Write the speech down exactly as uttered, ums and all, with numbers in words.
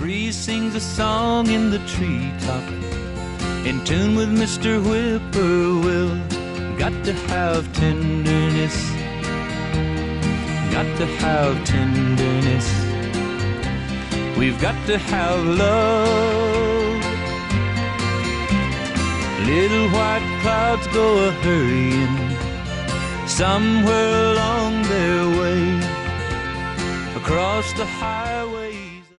breeze sings a song in the treetop, in tune with Mister Whippoorwill. Got to have tenderness, got to have tenderness. We've got to have love. Little white clouds go a-hurrying somewhere along their way, across the highway.